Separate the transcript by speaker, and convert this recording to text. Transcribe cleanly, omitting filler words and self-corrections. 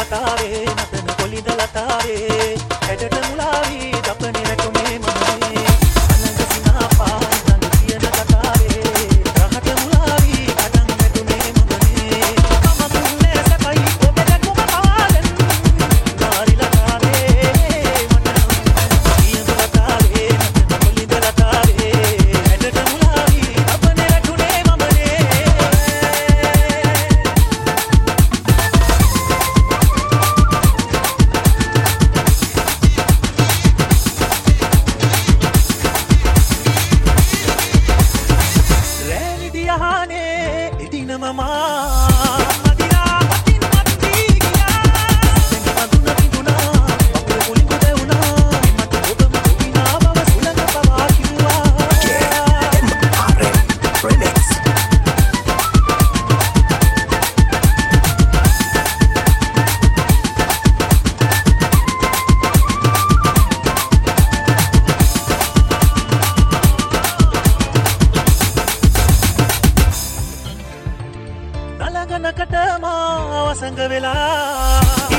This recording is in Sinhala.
Speaker 1: ලතාවේ නතන කොලිද ලතාවේ ඇටට මුලාවී දපනේ වැටුනේ මමනේ අනංග සිනාපා නංග කියන කතාවේ රහට මුලාවී කඩන් වැටුනේ මමනේ මම මුන්නේ සකයි ඔබට කුම පාලන් නාරි ලතාවේ මට කියන ලතාවේ නතන කොලිද ලතාවේ ඇටට මුලාවී දපනේ වැටුනේ මමනේ නලගනකට මාව සංග වෙලා